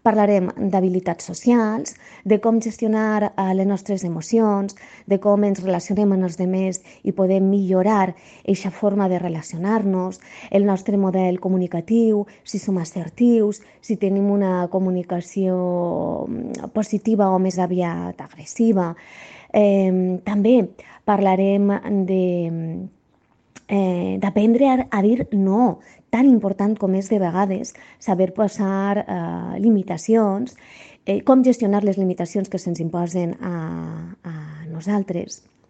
Parlarem d'habilitats socials, de com gestionar les nostres emocions, de com ens relacionem amb els altres i podem millorar aquesta forma de relacionar-nos, el nostre model comunicatiu, si som assertius, si tenim una comunicació positiva o més aviat agressiva. També parlarem d'aprendre a dir no, tan important com és de vegades saber posar limitacions, com gestionar les limitacions que se'ns imposen a nosaltres.